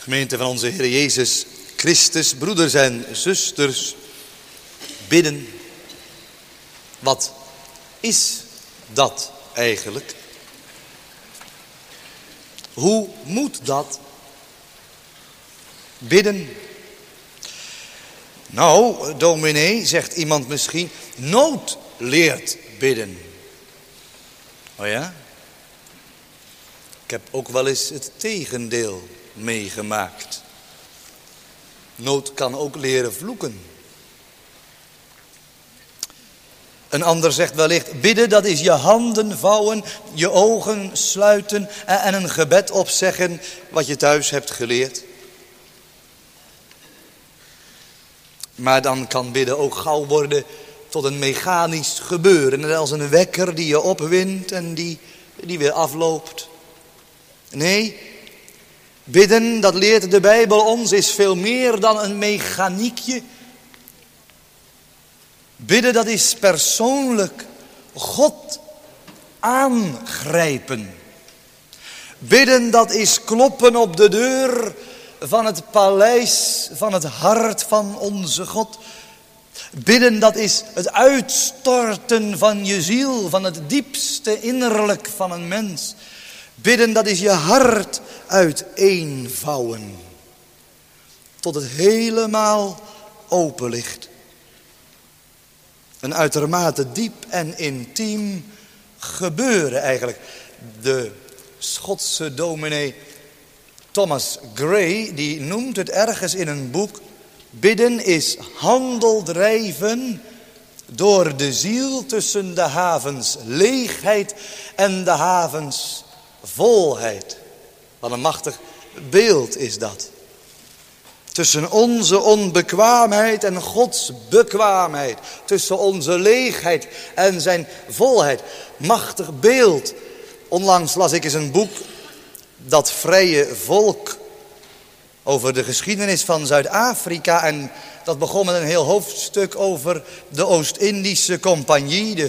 Gemeente van onze Heer Jezus Christus, broeders en zusters, bidden. Wat is dat eigenlijk? Hoe moet dat? Bidden. Nou, dominee, zegt iemand misschien, nood leert bidden. Oh ja? Ik heb ook wel eens het tegendeel meegemaakt. Nood kan ook leren vloeken. Een ander zegt wellicht, bidden dat is je handen vouwen, je ogen sluiten en een gebed opzeggen wat je thuis hebt geleerd. Maar dan kan bidden ook gauw worden tot een mechanisch gebeuren. Net als een wekker die je opwindt en die weer afloopt. Nee, bidden, dat leert de Bijbel ons, is veel meer dan een mechaniekje. Bidden, dat is persoonlijk God aangrijpen. Bidden, dat is kloppen op de deur van het paleis, van het hart van onze God. Bidden, dat is het uitstorten van je ziel, van het diepste innerlijk van een mens. Bidden, dat is je hart uiteenvouwen, tot het helemaal open ligt. Een uitermate diep en intiem gebeuren eigenlijk. De Schotse dominee Thomas Gray, die noemt het ergens in een boek: bidden is handel drijven door de ziel tussen de havens leegheid en de havens volheid. Wat een machtig beeld is dat. Tussen onze onbekwaamheid en Gods bekwaamheid. Tussen onze leegheid en zijn volheid. Machtig beeld. Onlangs las ik eens een boek, Dat Vrije Volk, over de geschiedenis van Zuid-Afrika. En dat begon met een heel hoofdstuk over de Oost-Indische Compagnie, de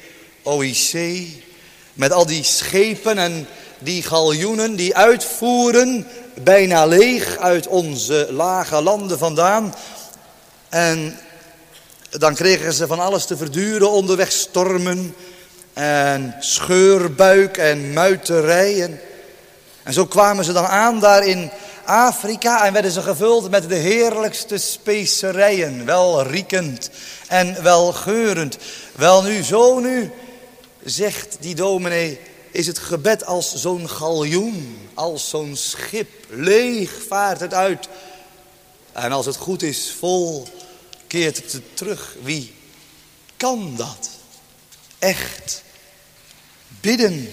VOIC. Met al die schepen en die galjoenen die uitvoeren, bijna leeg uit onze lage landen vandaan. En dan kregen ze van alles te verduren onderweg, stormen en scheurbuik en muiterijen. En zo kwamen ze dan aan daar in Afrika en werden ze gevuld met de heerlijkste specerijen, wel riekend en wel geurend. Wel nu, zo nu, zegt die dominee, is het gebed als zo'n galjoen, als zo'n schip. Leeg vaart het uit. En als het goed is, vol keert het terug. Wie kan dat? Echt bidden.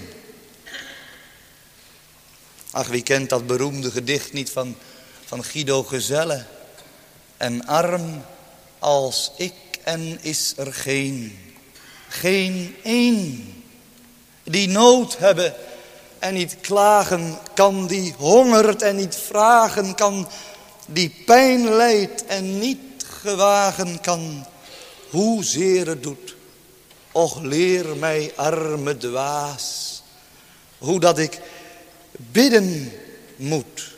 Ach, wie kent dat beroemde gedicht niet van Guido Gezelle? En arm als ik en is er geen één. Die nood hebben en niet klagen kan, die hongert en niet vragen kan, die pijn lijdt en niet gewagen kan, hoezeer het doet. Och, leer mij, arme dwaas, hoe dat ik bidden moet.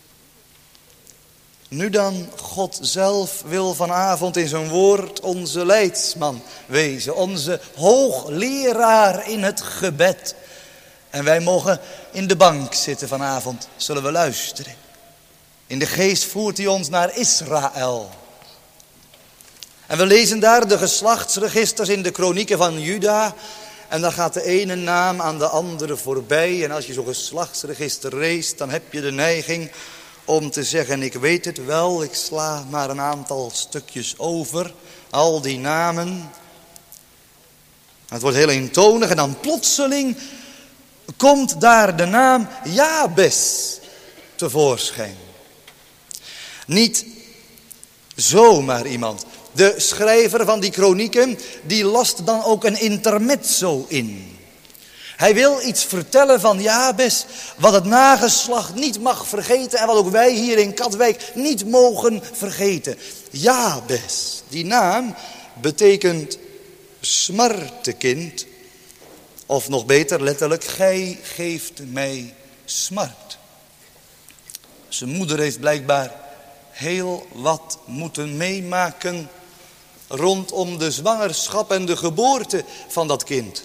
Nu dan, God zelf wil vanavond in zijn woord onze leidsman wezen. Onze hoogleraar in het gebed. En wij mogen in de bank zitten vanavond, zullen we luisteren. In de geest voert hij ons naar Israël. En we lezen daar de geslachtsregisters in de kronieken van Juda. En dan gaat de ene naam aan de andere voorbij. En als je zo'n geslachtsregister leest, dan heb je de neiging om te zeggen, ik weet het wel, ik sla maar een aantal stukjes over. Al die namen. Het wordt heel eentonig en dan plotseling komt daar de naam Jabes tevoorschijn. Niet zomaar iemand. De schrijver van die kronieken, die last dan ook een intermezzo in. Hij wil iets vertellen van Jabes, wat het nageslacht niet mag vergeten en wat ook wij hier in Katwijk niet mogen vergeten. Jabes, die naam betekent smartekind, of nog beter letterlijk, gij geeft mij smart. Zijn moeder heeft blijkbaar heel wat moeten meemaken rondom de zwangerschap en de geboorte van dat kind.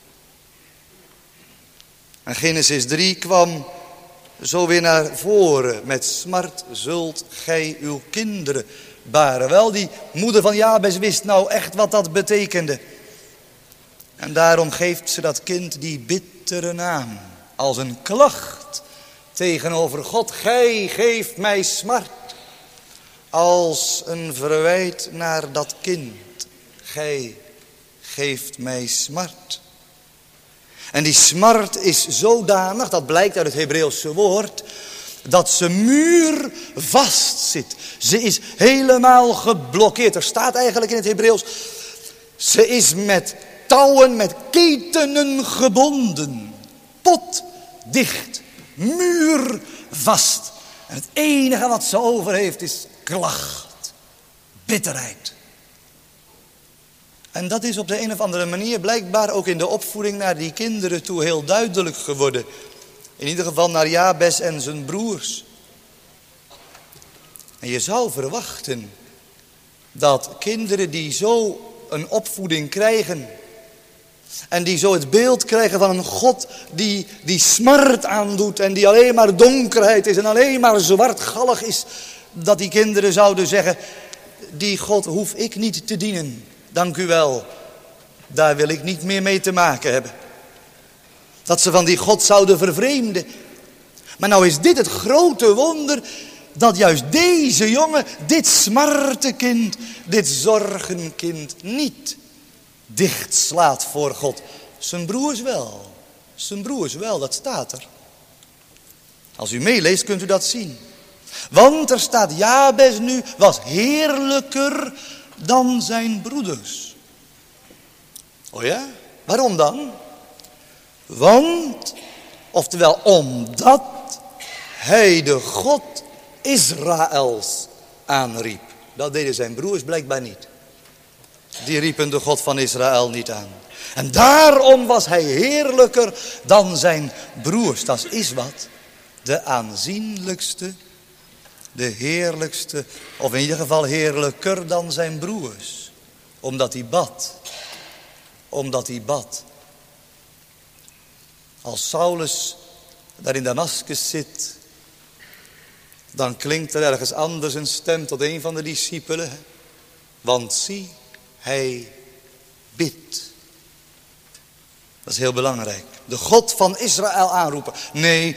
En Genesis 3 kwam zo weer naar voren. Met smart zult gij uw kinderen baren. Wel, die moeder van Jabes wist nou echt wat dat betekende. En daarom geeft ze dat kind die bittere naam. Als een klacht tegenover God. Gij geeft mij smart. Als een verwijt naar dat kind. Gij geeft mij smart. En die smart is zodanig, dat blijkt uit het Hebreeuwse woord, dat ze muurvast zit. Ze is helemaal geblokkeerd. Er staat eigenlijk in het Hebreeuws, ze is met touwen, met ketenen gebonden. Potdicht, muurvast. En het enige wat ze over heeft is klacht, bitterheid. En dat is op de een of andere manier blijkbaar ook in de opvoeding naar die kinderen toe heel duidelijk geworden. In ieder geval naar Jabes en zijn broers. En je zou verwachten dat kinderen die zo een opvoeding krijgen en die zo het beeld krijgen van een God die smart aandoet en die alleen maar donkerheid is en alleen maar zwartgallig is, dat die kinderen zouden zeggen, die God hoef ik niet te dienen. Dank u wel, daar wil ik niet meer mee te maken hebben. Dat ze van die God zouden vervreemden. Maar nou is dit het grote wonder, dat juist deze jongen, dit smartenkind, dit zorgenkind niet dichtslaat voor God. Zijn broers wel, dat staat er. Als u meeleest kunt u dat zien. Want er staat, Jabes nu was heerlijker dan zijn broeders. Oh ja? Waarom dan? Want, oftewel omdat hij de God Israëls aanriep. Dat deden zijn broers blijkbaar niet. Die riepen de God van Israël niet aan. En daarom was hij heerlijker dan zijn broers. Dat is wat. De aanzienlijkste, de heerlijkste, of in ieder geval heerlijker dan zijn broers. Omdat hij bad. Als Saulus daar in Damaskus zit, dan klinkt er ergens anders een stem tot een van de discipelen. Want zie, hij bidt. Dat is heel belangrijk. De God van Israël aanroepen. Nee,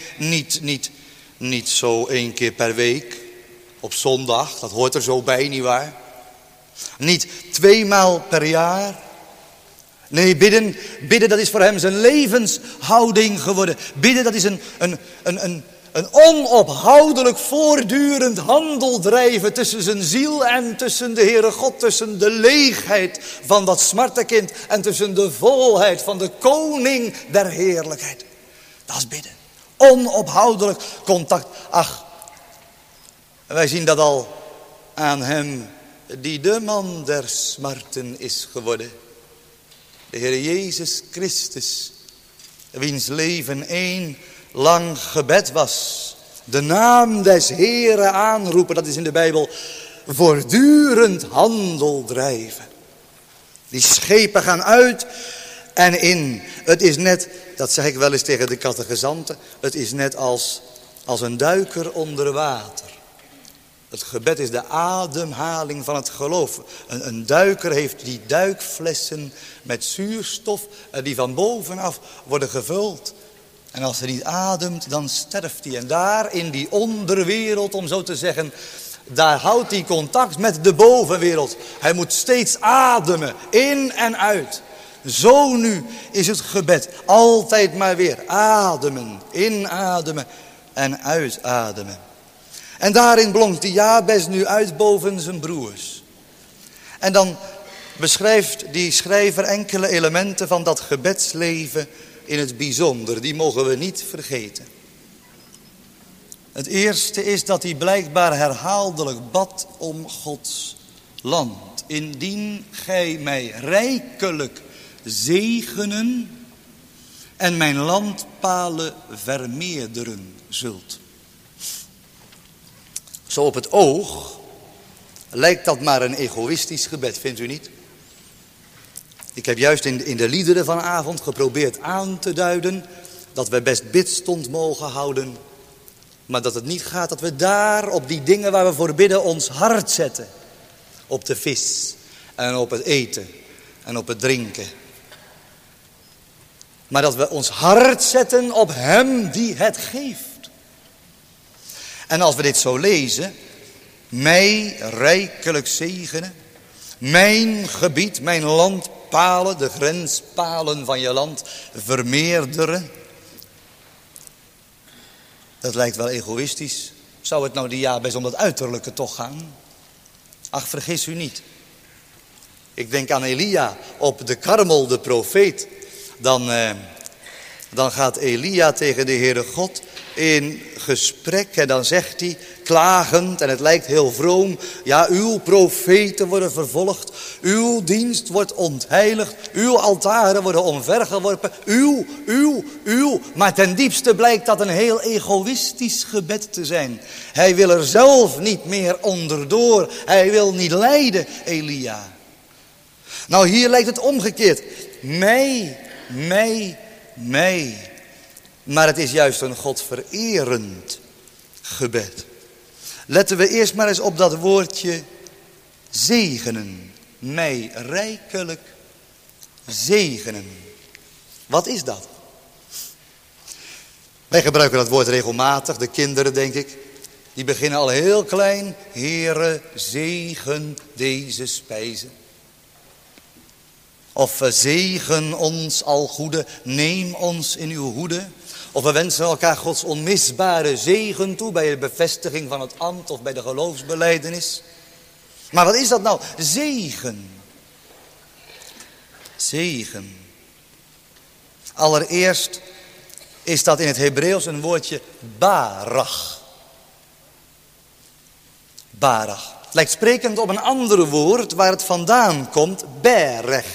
niet zo 1 keer per week. Op zondag, dat hoort er zo bij, nietwaar? Niet 2 maal per jaar. Nee, bidden dat is voor hem zijn levenshouding geworden. Bidden dat is een onophoudelijk voortdurend handel drijven tussen zijn ziel en tussen de Heere God. Tussen de leegheid van dat smartenkind en tussen de volheid van de koning der heerlijkheid. Dat is bidden. Onophoudelijk contact. Ach, wij zien dat al aan hem die de man der smarten is geworden. De Heer Jezus Christus, wiens leven 1 lang gebed was. De naam des Heeren aanroepen, dat is in de Bijbel voortdurend handel drijven. Die schepen gaan uit en in. Het is net, dat zeg ik wel eens tegen de catechizanten, het is net als een duiker onder water. Het gebed is de ademhaling van het geloof. Een duiker heeft die duikflessen met zuurstof die van bovenaf worden gevuld. En als hij niet ademt, dan sterft hij. En daar in die onderwereld, om zo te zeggen, daar houdt hij contact met de bovenwereld. Hij moet steeds ademen, in en uit. Zo nu is het gebed, altijd maar weer ademen, inademen en uitademen. En daarin blonk die Jabes nu uit boven zijn broers. En dan beschrijft die schrijver enkele elementen van dat gebedsleven in het bijzonder. Die mogen we niet vergeten. Het eerste is dat hij blijkbaar herhaaldelijk bad om Gods land. Indien gij mij rijkelijk zegenen en mijn landpalen vermeerderen zult. Zo op het oog lijkt dat maar een egoïstisch gebed, vindt u niet? Ik heb juist in de liederen vanavond geprobeerd aan te duiden dat we best bidstond mogen houden, maar dat het niet gaat dat we daar op die dingen waar we voor bidden ons hart zetten. Op de vis en op het eten en op het drinken. Maar dat we ons hart zetten op hem die het geeft. En als we dit zo lezen, mij rijkelijk zegenen, mijn gebied, mijn landpalen, de grenspalen van je land vermeerderen. Dat lijkt wel egoïstisch. Zou het nou die Jabez om dat uiterlijke toch gaan? Ach, vergis u niet. Ik denk aan Elia op de Karmel, de profeet. Dan gaat Elia tegen de Heere God in gesprek en dan zegt hij klagend, en het lijkt heel vroom, ja, uw profeten worden vervolgd, uw dienst wordt ontheiligd, uw altaren worden omvergeworpen, uw. Maar ten diepste blijkt dat een heel egoïstisch gebed te zijn. Hij wil er zelf niet meer onderdoor, hij wil niet lijden, Elia. Nou, hier lijkt het omgekeerd. Mij. Maar het is juist een godvererend gebed. Letten we eerst maar eens op dat woordje zegenen. Mij rijkelijk zegenen. Wat is dat? Wij gebruiken dat woord regelmatig, de kinderen denk ik. Die beginnen al heel klein. Heere, zegen deze spijzen. Of zegen ons al goede, neem ons in uw hoede. Of we wensen elkaar Gods onmisbare zegen toe bij de bevestiging van het ambt of bij de geloofsbelijdenis. Maar wat is dat nou? Zegen. Zegen. Allereerst is dat in het Hebreeuws een woordje barach. Barach. Het lijkt sprekend op een ander woord waar het vandaan komt, berech.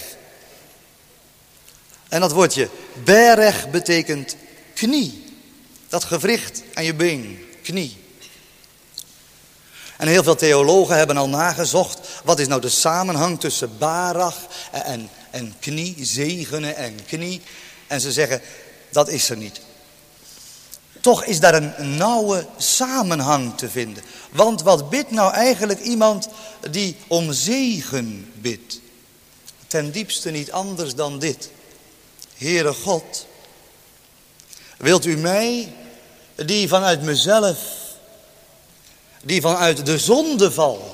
En dat woordje berech betekent knie. Dat gewricht aan je been, knie. En heel veel theologen hebben al nagezocht, wat is nou de samenhang tussen barach en knie, zegenen en knie. En ze zeggen, dat is er niet. Toch is daar een nauwe samenhang te vinden. Want wat bidt nou eigenlijk iemand die om zegen bidt? Ten diepste niet anders dan dit. Heere God, wilt u mij, die vanuit mezelf, die vanuit de zondeval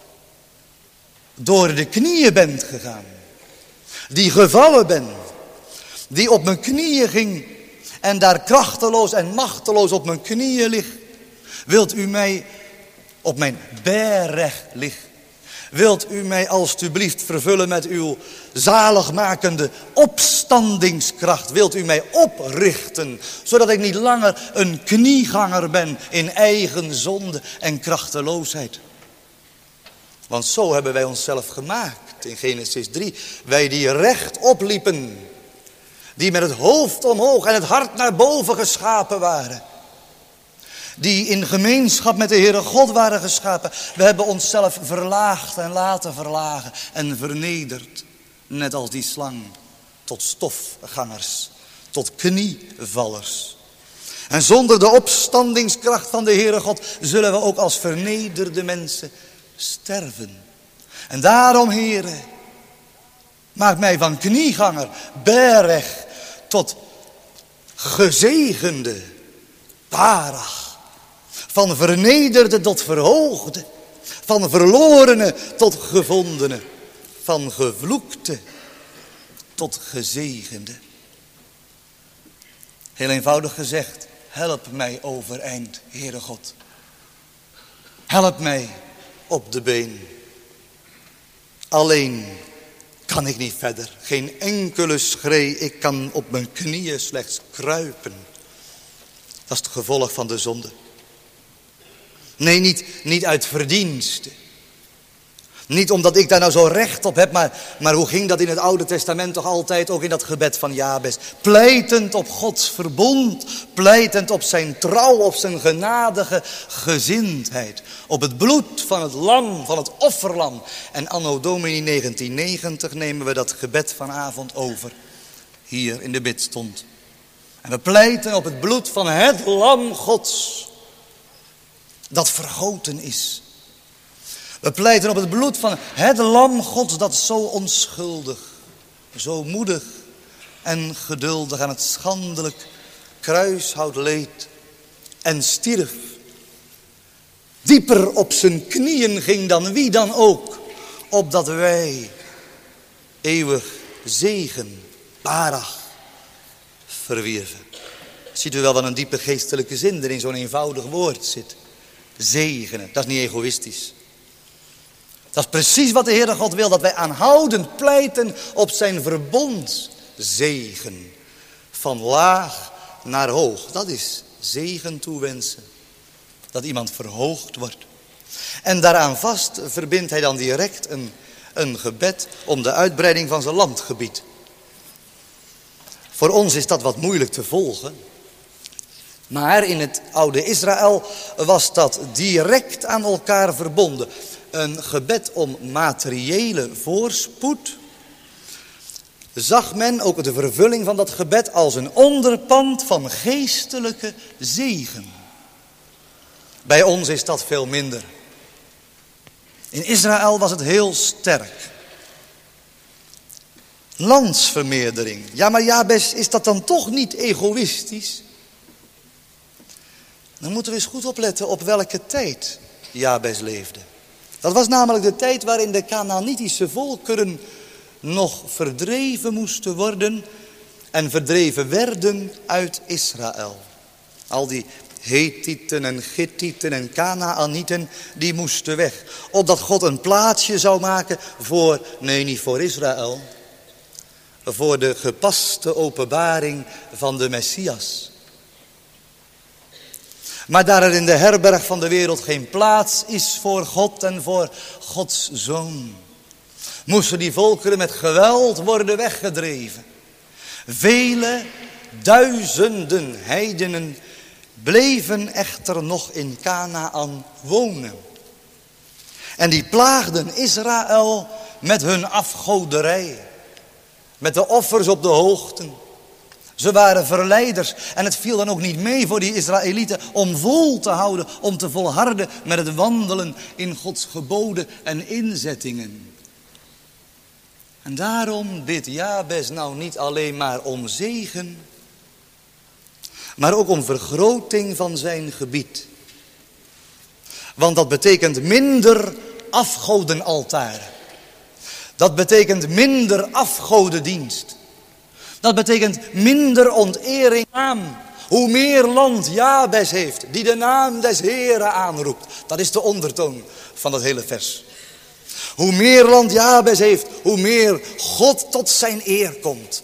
door de knieën bent gegaan, die gevallen ben, die op mijn knieën ging en daar krachteloos en machteloos op mijn knieën ligt, wilt u mij op mijn berg liggen? Wilt u mij alstublieft vervullen met uw zaligmakende opstandingskracht? Wilt u mij oprichten, zodat ik niet langer een knieganger ben in eigen zonde en krachteloosheid? Want zo hebben wij onszelf gemaakt in Genesis 3. Wij die recht opliepen, die met het hoofd omhoog en het hart naar boven geschapen waren. Die in gemeenschap met de Heere God waren geschapen. We hebben onszelf verlaagd en laten verlagen en vernederd. Net als die slang. Tot stofgangers. Tot knievallers. En zonder de opstandingskracht van de Heere God zullen we ook als vernederde mensen sterven. En daarom, Heere, maak mij van knieganger, berg, tot gezegende barach. Van vernederde tot verhoogde. Van verlorene tot gevondene. Van gevloekte tot gezegende. Heel eenvoudig gezegd. Help mij overeind, Heere God. Help mij op de been. Alleen kan ik niet verder. Geen enkele schree. Ik kan op mijn knieën slechts kruipen. Dat is het gevolg van de zonde. Nee, niet uit verdienste. Niet omdat ik daar nou zo recht op heb, maar hoe ging dat in het Oude Testament toch altijd, ook in dat gebed van Jabes? Pleitend op Gods verbond, pleitend op zijn trouw, op zijn genadige gezindheid. Op het bloed van het lam, van het offerlam. En anno Domini 1990 nemen we dat gebed vanavond over. Hier in de bidstond. En we pleiten op het bloed van het lam Gods. Dat vergoten is. We pleiten op het bloed van het lam Gods dat zo onschuldig, zo moedig en geduldig aan het schandelijk kruishout leed en stierf. Dieper op zijn knieën ging dan wie dan ook, opdat wij eeuwig zegen, barach, verwierven. Ziet u wel wat een diepe geestelijke zin er in zo'n eenvoudig woord zit. Zegenen, dat is niet egoïstisch. Dat is precies wat de Heere God wil, dat wij aanhoudend pleiten op zijn verbondszegen. Van laag naar hoog, dat is zegen toewensen. Dat iemand verhoogd wordt. En daaraan vast verbindt hij dan direct een gebed om de uitbreiding van zijn landgebied. Voor ons is dat wat moeilijk te volgen. Maar in het oude Israël was dat direct aan elkaar verbonden. Een gebed om materiële voorspoed. Zag men ook de vervulling van dat gebed als een onderpand van geestelijke zegen. Bij ons is dat veel minder. In Israël was het heel sterk. Landsvermeerdering. Ja, maar Jabes, is dat dan toch niet egoïstisch? Dan moeten we eens goed opletten op welke tijd Jabes leefde. Dat was namelijk de tijd waarin de Kanaanitische volkeren nog verdreven moesten worden en verdreven werden uit Israël. Al die Hethieten en Gittieten en Kanaanieten, die moesten weg. Opdat God een plaatsje zou maken voor, nee niet voor Israël, voor de gepaste openbaring van de Messias. Maar daar er in de herberg van de wereld geen plaats is voor God en voor Gods Zoon, moesten die volkeren met geweld worden weggedreven. Vele duizenden heidenen bleven echter nog in Kanaan wonen. En die plaagden Israël met hun afgoderij, met de offers op de hoogten. Ze waren verleiders en het viel dan ook niet mee voor die Israëlieten om vol te houden, om te volharden met het wandelen in Gods geboden en inzettingen. En daarom bidt Jabes nou niet alleen maar om zegen, maar ook om vergroting van zijn gebied. Want dat betekent minder afgodenaltaren. Dat betekent minder afgodendienst. Dat betekent minder ontering aan. Hoe meer land Jabes heeft, die de naam des Heeren aanroept. Dat is de ondertoon van dat hele vers. Hoe meer land Jabes heeft, hoe meer God tot zijn eer komt.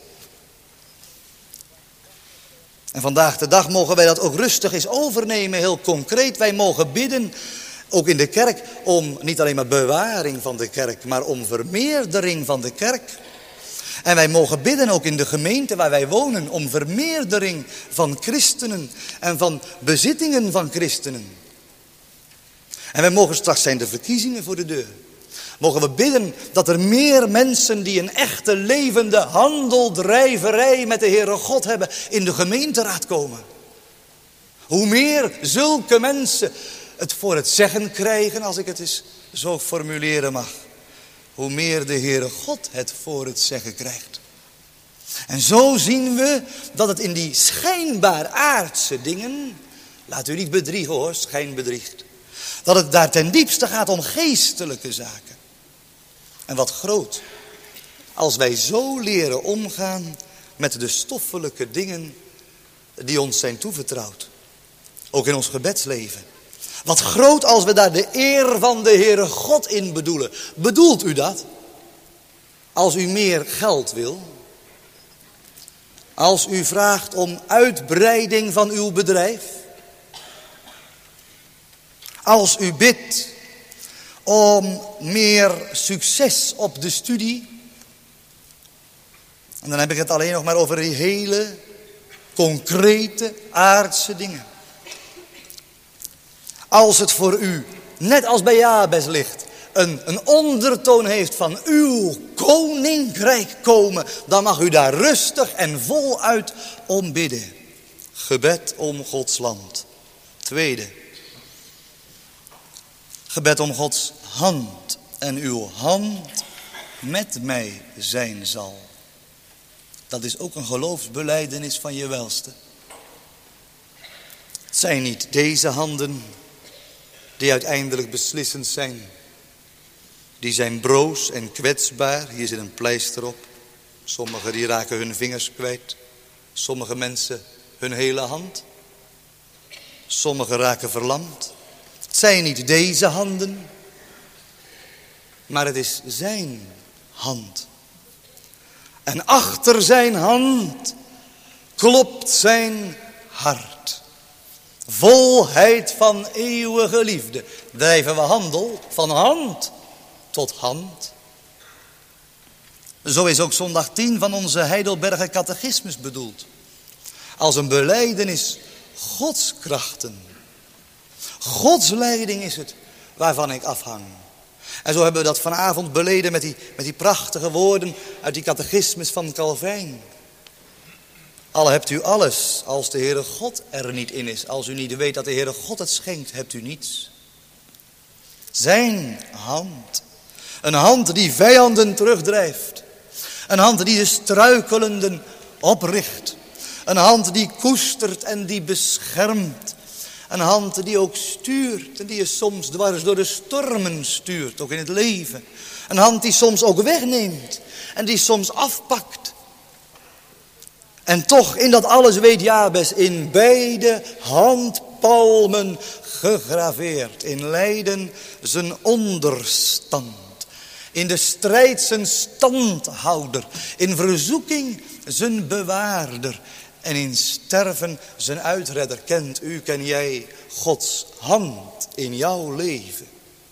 En vandaag de dag mogen wij dat ook rustig eens overnemen, heel concreet. Wij mogen bidden, ook in de kerk, om niet alleen maar bewaring van de kerk, maar om vermeerdering van de kerk. En wij mogen bidden ook in de gemeente waar wij wonen om vermeerdering van christenen en van bezittingen van christenen. En wij mogen straks zijn de verkiezingen voor de deur. Mogen we bidden dat er meer mensen die een echte levende handeldrijverij met de Heere God hebben in de gemeenteraad komen. Hoe meer zulke mensen het voor het zeggen krijgen, als ik het eens zo formuleren mag. Hoe meer de Heere God het voor het zeggen krijgt. En zo zien we dat het in die schijnbaar aardse dingen, laat u niet bedriegen hoor, schijn bedriegt. Dat het daar ten diepste gaat om geestelijke zaken. En wat groot, als wij zo leren omgaan met de stoffelijke dingen die ons zijn toevertrouwd. Ook in ons gebedsleven. Wat groot als we daar de eer van de Heere God in bedoelen. Bedoelt u dat? Als u meer geld wil. Als u vraagt om uitbreiding van uw bedrijf. Als u bidt om meer succes op de studie. En dan heb ik het alleen nog maar over die hele concrete aardse dingen. Als het voor u, net als bij Jabes ligt, een ondertoon heeft van uw koninkrijk komen, dan mag u daar rustig en voluit om bidden. Gebed om Gods land. Tweede, gebed om Gods hand. En uw hand met mij zijn zal. Dat is ook een geloofsbelijdenis van je welste. Het zijn niet deze handen die uiteindelijk beslissend zijn. Die zijn broos en kwetsbaar. Hier zit een pleister op. Sommigen die raken hun vingers kwijt. Sommige mensen hun hele hand. Sommigen raken verlamd. Het zijn niet deze handen. Maar het is zijn hand. En achter zijn hand klopt zijn hart. Volheid van eeuwige liefde. Drijven we handel van hand tot hand. Zo is ook zondag 10 van onze Heidelberger catechismus bedoeld. Als een belijdenis Gods krachten. Gods leiding is het waarvan ik afhang. En zo hebben we dat vanavond beleden met die prachtige woorden uit die catechismus van Calvijn. Al hebt u alles, als de Heere God er niet in is. Als u niet weet dat de Heere God het schenkt, hebt u niets. Zijn hand. Een hand die vijanden terugdrijft. Een hand die de struikelenden opricht. Een hand die koestert en die beschermt. Een hand die ook stuurt en die je soms dwars door de stormen stuurt, ook in het leven. Een hand die soms ook wegneemt en die soms afpakt. En toch in dat alles weet Jabes in beide handpalmen gegraveerd. In lijden zijn onderstand. In de strijd zijn standhouder. In verzoeking zijn bewaarder. En in sterven zijn uitredder. Kent u, ken jij Gods hand in jouw leven?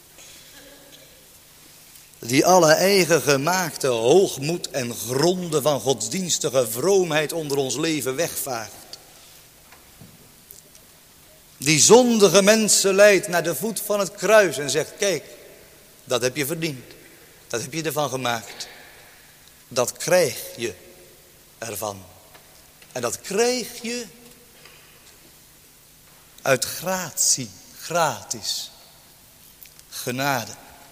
Die alle eigen gemaakte hoogmoed en gronden van godsdienstige vroomheid onder ons leven wegvaagt. Die zondige mensen leidt naar de voet van het kruis en zegt, kijk, dat heb je verdiend. Dat heb je ervan gemaakt. Dat krijg je ervan. En dat krijg je uit gratie, gratis, genade.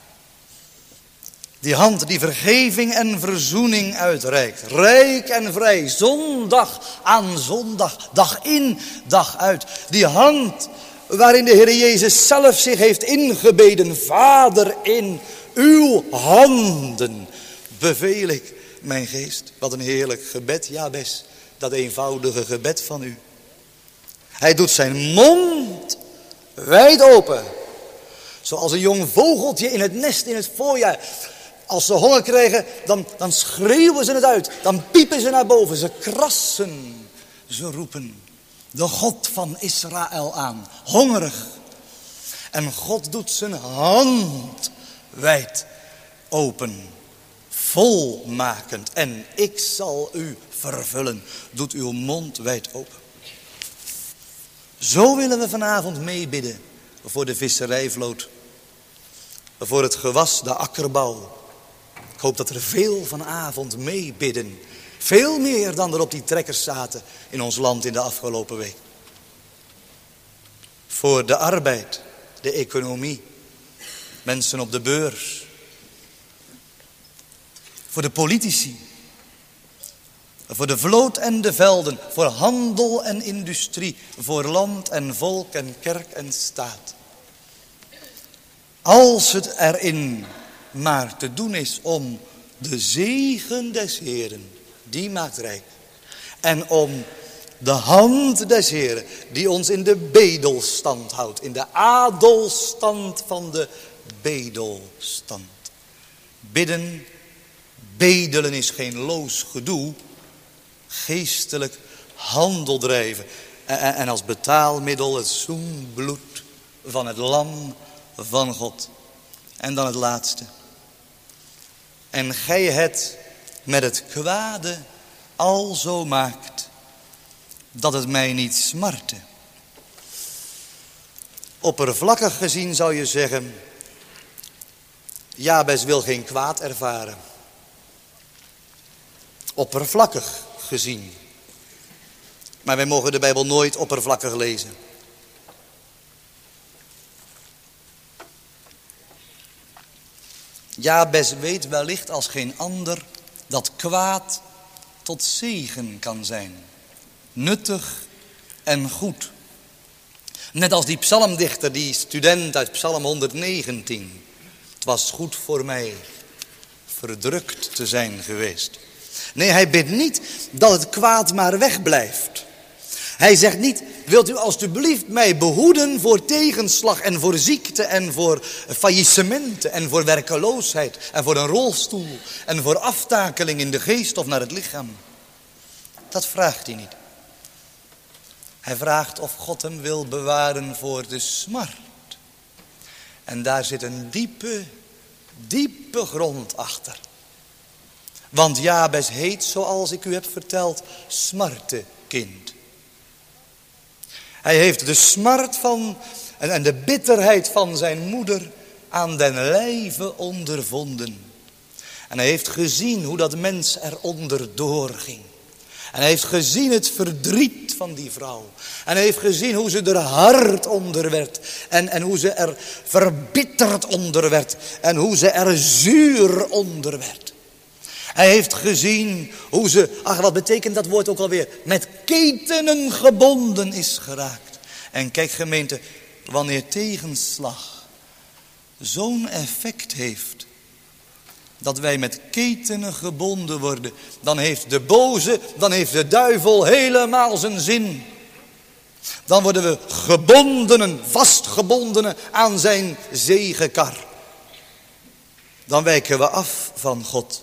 Die hand die vergeving en verzoening uitreikt. Rijk en vrij, zondag aan zondag, dag in, dag uit. Die hand waarin de Heer Jezus zelf zich heeft ingebeden. Vader, in uw handen beveel ik mijn geest. Wat een heerlijk gebed, Jabes. Dat eenvoudige gebed van u. Hij doet zijn mond wijd open. Zoals een jong vogeltje in het nest in het voorjaar. Als ze honger krijgen, dan schreeuwen ze het uit. Dan piepen ze naar boven. Ze krassen. Ze roepen de God van Israël aan. Hongerig. En God doet zijn hand wijd open. Volmakend. En ik zal u vervullen. Doet uw mond wijd open. Zo willen we vanavond meebidden. Voor de visserijvloot. Voor het gewas, de akkerbouw. Ik hoop dat er veel vanavond meebidden. Veel meer dan er op die trekkers zaten in ons land in de afgelopen week. Voor de arbeid, de economie. Mensen op de beurs. Voor de politici. Voor de vloot en de velden. Voor handel en industrie. Voor land en volk en kerk en staat. Als het erin maar te doen is om de zegen des Heeren, die maakt rijk. En om de hand des Heeren, die ons in de bedelstand houdt. In de adelstand van de bedelstand. Bidden, bedelen is geen loos gedoe. Geestelijk handel drijven. En als betaalmiddel het zoenbloed van het lam van God. En dan het laatste. En gij het met het kwade alzo maakt, dat het mij niet smarte. Oppervlakkig gezien zou je zeggen, Jabes wil geen kwaad ervaren. Oppervlakkig gezien. Maar wij mogen de Bijbel nooit oppervlakkig lezen. Jabes weet wellicht als geen ander dat kwaad tot zegen kan zijn. Nuttig en goed. Net als die psalmdichter, die student uit Psalm 119. Het was goed voor mij verdrukt te zijn geweest. Nee, hij bidt niet dat het kwaad maar wegblijft. Hij zegt niet, wilt u alstublieft mij behoeden voor tegenslag en voor ziekte en voor faillissementen en voor werkeloosheid en voor een rolstoel en voor aftakeling in de geest of naar het lichaam. Dat vraagt hij niet. Hij vraagt of God hem wil bewaren voor de smart. En daar zit een diepe, diepe grond achter. Want Jabes heet, zoals ik u heb verteld, smartekind. Hij heeft de smart van en de bitterheid van zijn moeder aan den lijve ondervonden. En hij heeft gezien hoe dat mens eronder doorging. En hij heeft gezien het verdriet van die vrouw. En hij heeft gezien hoe ze er hard onder werd. En hoe ze er verbitterd onder werd. En hoe ze er zuur onder werd. Hij heeft gezien hoe ze, wat betekent dat woord ook alweer? Met ketenen gebonden is geraakt. En kijk gemeente, wanneer tegenslag zo'n effect heeft, dat wij met ketenen gebonden worden, dan heeft de boze, dan heeft de duivel helemaal zijn zin. Dan worden we gebondenen, vastgebondenen aan zijn zegenkar. Dan wijken we af van God.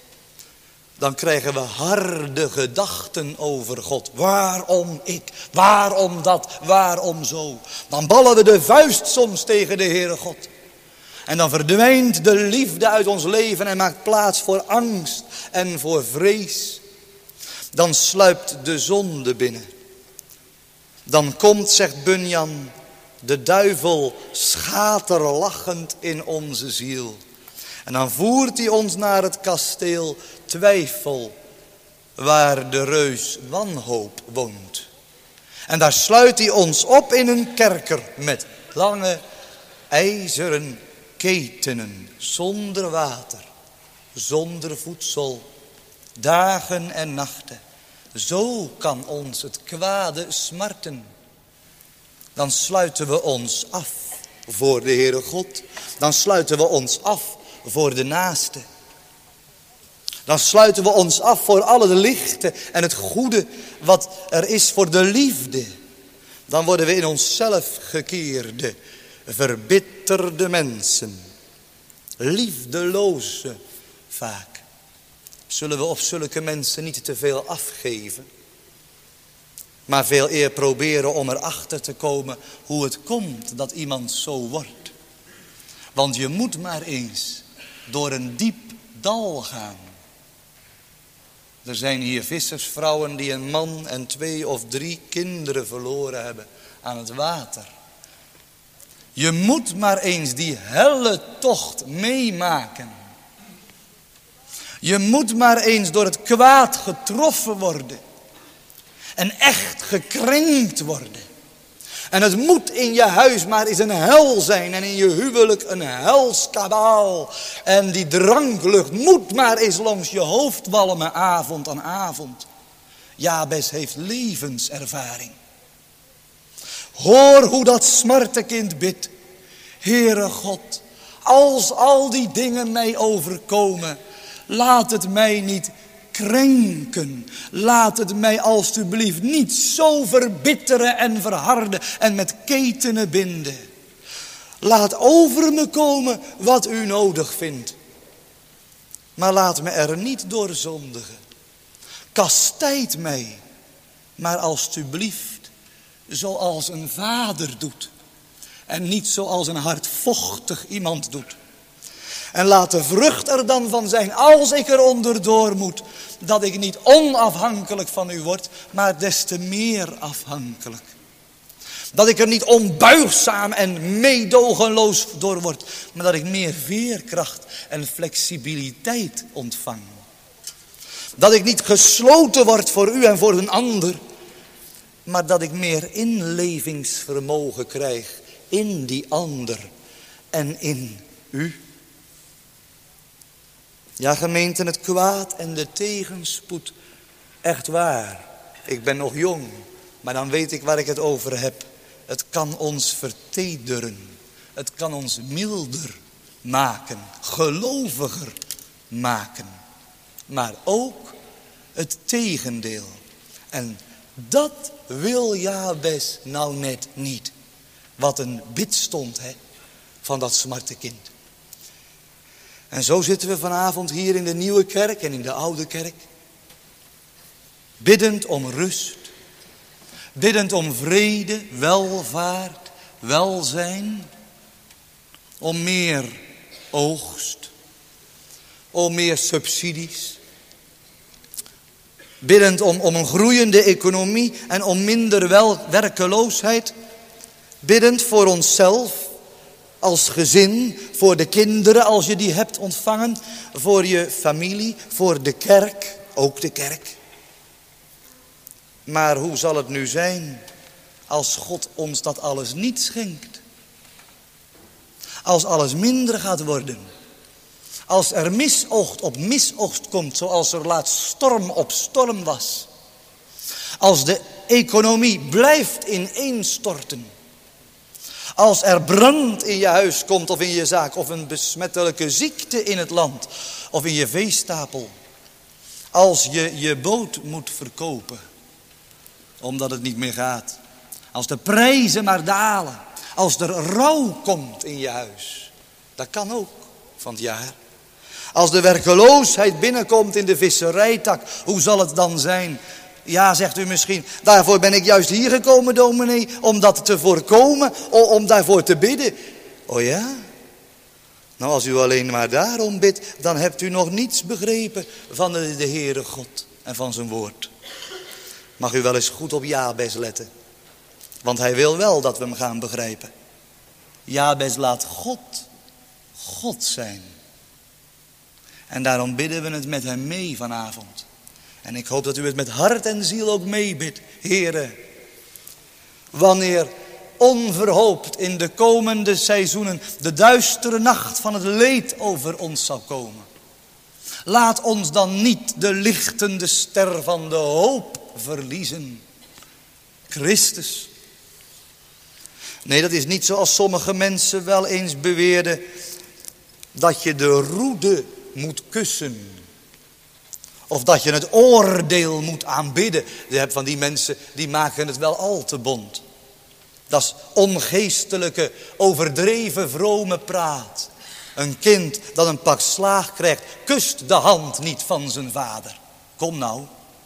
Dan krijgen we harde gedachten over God. Waarom ik? Waarom dat? Waarom zo? Dan ballen we de vuist soms tegen de Heere God. En dan verdwijnt de liefde uit ons leven en maakt plaats voor angst en voor vrees. Dan sluipt de zonde binnen. Dan komt, zegt Bunyan, de duivel schaterlachend in onze ziel. En dan voert hij ons naar het kasteel twijfel, waar de reus wanhoop woont. En daar sluit hij ons op in een kerker met lange ijzeren ketenen, zonder water, zonder voedsel, dagen en nachten. Zo kan ons het kwade smarten. Dan sluiten we ons af voor de Heere God. Dan sluiten we ons af voor de naaste. Dan sluiten we ons af voor alle de lichte en het goede wat er is voor de liefde. Dan worden we in onszelf gekeerde, verbitterde mensen. Liefdeloze vaak. Zullen we op zulke mensen niet te veel afgeven, maar veel eer proberen om erachter te komen hoe het komt dat iemand zo wordt. Want je moet maar eens door een diep dal gaan. Er zijn hier vissersvrouwen die een man en 2 of 3 kinderen verloren hebben aan het water. Je moet maar eens die helle tocht meemaken. Je moet maar eens door het kwaad getroffen worden. En echt gekrenkt worden. En het moet in je huis maar eens een hel zijn. En in je huwelijk een helskabaal. En die dranklucht moet maar eens langs je hoofd walmen avond aan avond. Jabes heeft levenservaring. Hoor hoe dat smartekind bidt. Heere God, als al die dingen mij overkomen, laat het mij niet krenken. Laat het mij alstublieft niet zo verbitteren en verharden en met ketenen binden. Laat over me komen wat u nodig vindt. Maar laat me er niet door zondigen. Kastijd mij, maar alstublieft zoals een vader doet. En niet zoals een hardvochtig iemand doet. En laat de vrucht er dan van zijn, als ik er onderdoor moet, dat ik niet onafhankelijk van u word, maar des te meer afhankelijk. Dat ik er niet onbuigzaam en meedogenloos door word, maar dat ik meer veerkracht en flexibiliteit ontvang. Dat ik niet gesloten word voor u en voor een ander, maar dat ik meer inlevingsvermogen krijg in die ander en in u. Ja, gemeenten, het kwaad en de tegenspoed, echt waar. Ik ben nog jong, maar dan weet ik waar ik het over heb. Het kan ons vertederen. Het kan ons milder maken, geloviger maken. Maar ook het tegendeel. En dat wil Jabes nou net niet. Wat een bidstond van dat smarte kind. En zo zitten we vanavond hier in de nieuwe kerk en in de oude kerk. Biddend om rust. Biddend om vrede, welvaart, welzijn. Om meer oogst. Om meer subsidies. Biddend om een groeiende economie en om minder werkeloosheid. Biddend voor onszelf. Als gezin, voor de kinderen als je die hebt ontvangen. Voor je familie, voor de kerk, ook de kerk. Maar hoe zal het nu zijn als God ons dat alles niet schenkt? Als alles minder gaat worden. Als er misoogst op misoogst komt, zoals er laatst storm op storm was. Als de economie blijft ineenstorten. Als er brand in je huis komt of in je zaak, of een besmettelijke ziekte in het land, of in je veestapel. Als je je boot moet verkopen, omdat het niet meer gaat. Als de prijzen maar dalen, als er rouw komt in je huis. Dat kan ook van het jaar. Als de werkeloosheid binnenkomt in de visserijtak, hoe zal het dan zijn? Ja, zegt u misschien, daarvoor ben ik juist hier gekomen, dominee, om dat te voorkomen, om daarvoor te bidden. Oh ja? Nou, als u alleen maar daarom bidt, dan hebt u nog niets begrepen van de Heere God en van zijn woord. Mag u wel eens goed op Jabes letten, want hij wil wel dat we hem gaan begrijpen. Jabes laat God zijn. En daarom bidden we het met hem mee vanavond. En ik hoop dat u het met hart en ziel ook meebidt. Heere, wanneer onverhoopt in de komende seizoenen de duistere nacht van het leed over ons zal komen. Laat ons dan niet de lichtende ster van de hoop verliezen. Christus. Nee, dat is niet zoals sommige mensen wel eens beweerden, dat je de roede moet kussen. Of dat je het oordeel moet aanbidden. Je hebt van die mensen die maken het wel al te bont. Dat is ongeestelijke, overdreven, vrome praat. Een kind dat een pak slaag krijgt, kust de hand niet van zijn vader. Kom nou.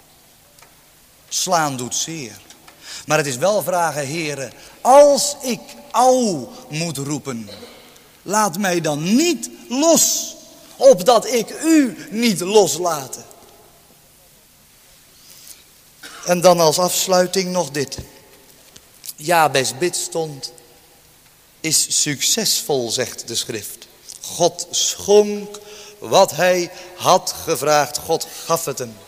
Slaan doet zeer. Maar het is wel vragen, Heere, als ik au moet roepen, laat mij dan niet los, opdat ik u niet loslaten. En dan als afsluiting nog dit. Jabes bidstond is succesvol, zegt de schrift. God schonk wat hij had gevraagd. God gaf het hem.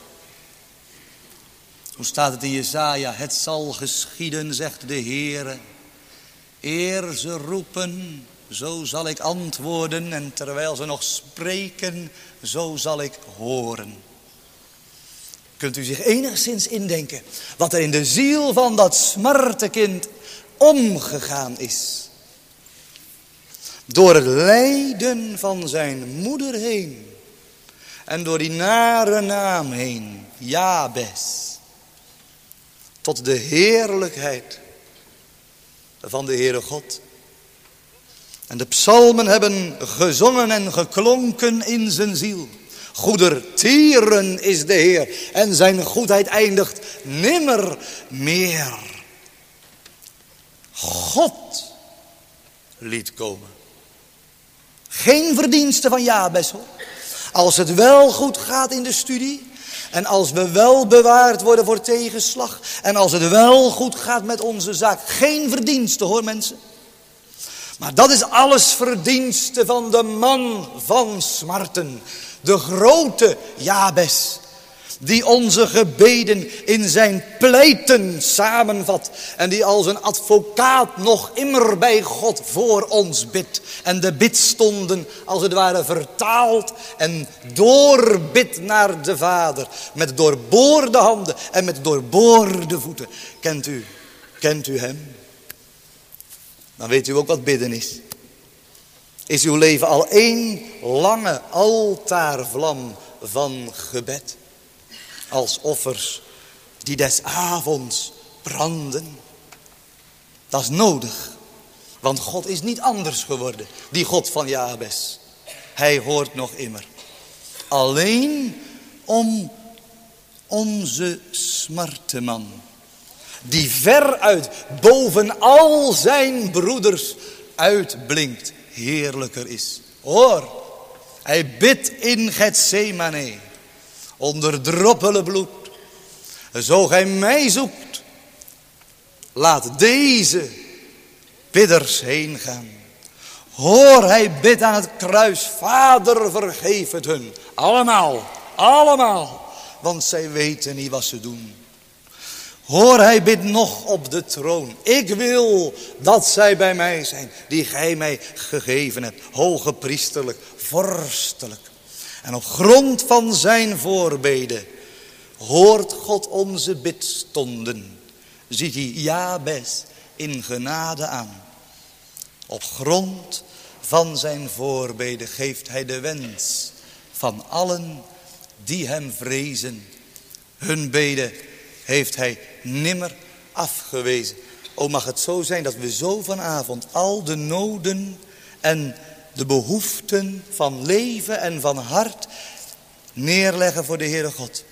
Hoe staat het in Jesaja? Het zal geschieden, zegt de Heere. Eer ze roepen, zo zal ik antwoorden. En terwijl ze nog spreken, zo zal ik horen. Kunt u zich enigszins indenken wat er in de ziel van dat smartekind omgegaan is? Door het lijden van zijn moeder heen. En door die nare naam heen. Jabes. Tot de heerlijkheid van de Heere God. En de psalmen hebben gezongen en geklonken in zijn ziel. Goedertieren is de Heer en zijn goedheid eindigt nimmer meer. God liet komen. Geen verdienste van Jabes hoor. Als het wel goed gaat in de studie. En als we wel bewaard worden voor tegenslag. En als het wel goed gaat met onze zaak. Geen verdienste hoor mensen. Maar dat is alles verdienste van de man van smarten. De grote Jabes. Die onze gebeden in zijn pleiten samenvat. En die als een advocaat nog immer bij God voor ons bidt. En de bidstonden als het ware vertaald en doorbidt naar de Vader. Met doorboorde handen en met doorboorde voeten. Kent u hem? Dan weet u ook wat bidden is. Is uw leven al één lange altaarvlam van gebed? Als offers die des avonds branden. Dat is nodig. Want God is niet anders geworden. Die God van Jabes. Hij hoort nog immer. Alleen om onze smarteman. Die veruit boven al zijn broeders uitblinkt. Heerlijker is. Hoor. Hij bidt in Getsemane. Onder droppelen bloed. Zo gij mij zoekt. Laat deze bidders heen gaan. Hoor, hij bidt aan het kruis. Vader, vergeef het hun. Allemaal. Want zij weten niet wat ze doen. Hoor, hij bidt nog op de troon. Ik wil dat zij bij mij zijn. Die gij mij gegeven hebt. Hoge priesterlijk, vorstelijk. En op grond van zijn voorbeden hoort God onze bidstonden. Ziet hij Jabes in genade aan. Op grond van zijn voorbeden geeft hij de wens van allen die hem vrezen. Hun beden heeft hij nimmer afgewezen. O, mag het zo zijn dat we zo vanavond al de noden en de behoeften van leven en van hart neerleggen voor de Heere God.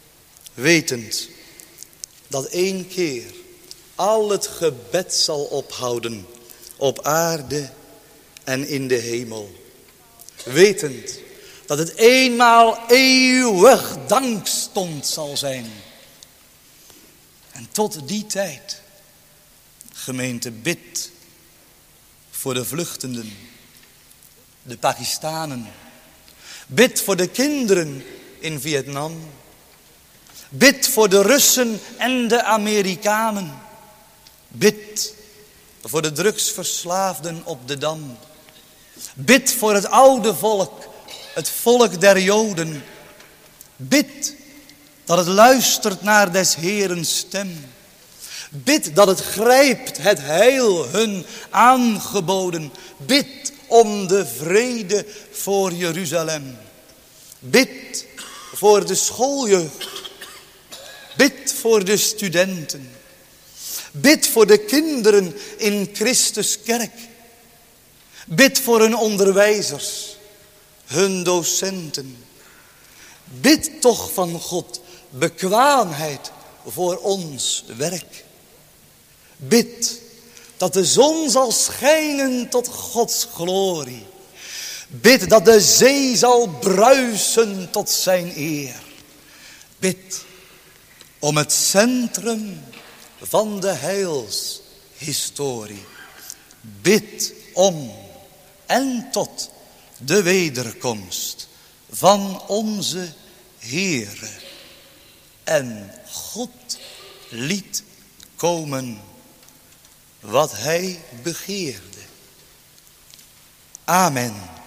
Wetend dat één keer al het gebed zal ophouden op aarde en in de hemel. Wetend dat het eenmaal eeuwig dankstond zal zijn. En tot die tijd, gemeente, bid voor de vluchtenden. De Pakistanen. Bid voor de kinderen in Vietnam. Bid voor de Russen en de Amerikanen. Bid voor de drugsverslaafden op de Dam. Bid voor het oude volk, het volk der Joden. Bid dat het luistert naar des Heeren stem. Bid dat het grijpt het heil hun aangeboden. Bid om de vrede voor Jeruzalem. Bid voor de schooljeugd. Bid voor de studenten. Bid voor de kinderen in Christus kerk. Bid voor hun onderwijzers, hun docenten. Bid toch van God bekwaamheid voor ons werk. Bid dat de zon zal schijnen tot Gods glorie. Bid dat de zee zal bruisen tot zijn eer. Bid om het centrum van de heilshistorie. Bid om en tot de wederkomst van onze Heere. En God liet komen wat hij begeerde. Amen.